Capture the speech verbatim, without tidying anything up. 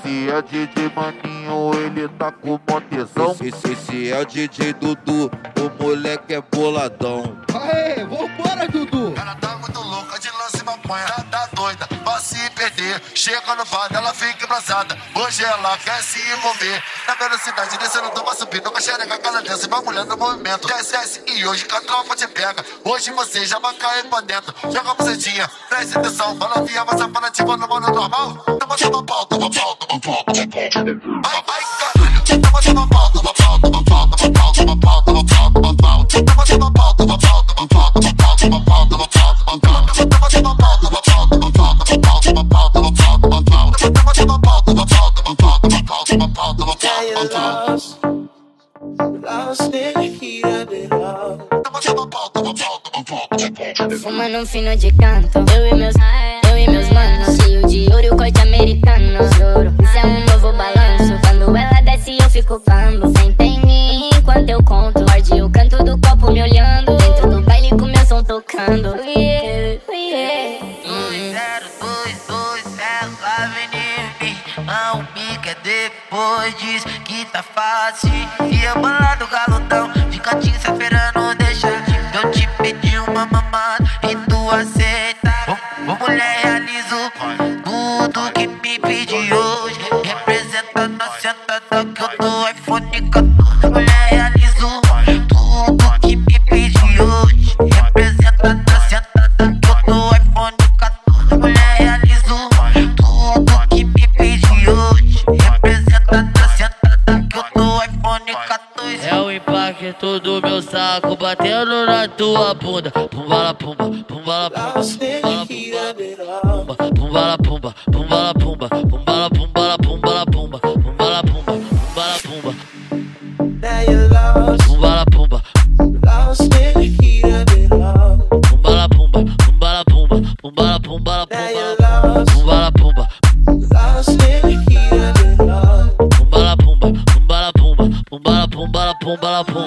Esse é D J Maninho, ele tá com mó tesão. Esse, esse é o D J Dudu, o moleque é boladão. Aê, vambora, Dudu! Ela tá muito louca de lance e maconha, ela tá doida pra se perder. Chega no bar, ela fica embrasada. Hoje ela quer se envolver. Na velocidade descendo, toma subindo com a xereca, cada dança e vai mulher no movimento. Desce, desce e hoje que a tropa te pega. Hoje você já vai cair pra dentro. Joga a bucetinha, presta atenção. Balancinha, vai safada, tipo no modo normal. Toma, toma pau, toma pau, toma pau, toma pau. Ai, ai, caralho. Toma, toma pau, toma pau, toma pau, toma pau, toma pau, toma pau, toma pau. Toma, toma pau, toma pau, toma pau, toma pau, toma pau, toma pau, toma pau. Toma, toma pau, toma pau, toma pau, toma pau, toma pau, toma pau, toma pau. Toma, toma pau, toma pau, toma pau, toma pau, toma pau, toma pau, toma pau. Lost in the heat of it all. Toma, toma pau, toma pau, toma pau, toma pau. Fumando um fino de canto, eu e meus, eu e meus manos, cheio de ouro e o corte americano. Juro, isso é um novo balanço. Quando ela desce eu fico cambo. Senta em mim enquanto eu conto. Morde o canto do copo me olhando. Dentro do baile com meu som tocando. Yeah, yeah. dois zero dois dois, ela vem em mim. Não me quer depois, diz que tá fácil. E eu bolado galudão, fica te esperando deixar. Eu te pedi uma mamada e tu aceita. Ô, ô mulher, realizo tudo que me pedi hoje. Representa na sentada que eu dou iPhone quatorze. Mulher, realizo tudo que me pedi hoje. Representa na sentada que eu dou iPhone quatorze. Mulher, realizo tudo que me pedi hoje. Representa na sentada que eu dou iPhone quatorze. É o impacto do meu saco batendo na tua bunda. Pumbala pumba, pumbala pumba, Lost in the heat of it all. pumbala pumba, pumbala pumba, pumbala pumbala pumbala pumba, pumbala pumba, pumbala pumba, Now you're lost, pumbala pumba, lost in the heat of it all. pumbala pumba, pumbala pumba, pumbala pumbala Now you're pumbala lost, pumbala pumba, lost in the heat of it all. pumbala pumba, pumbala pumba, pumbala pumbala pumbala pumba.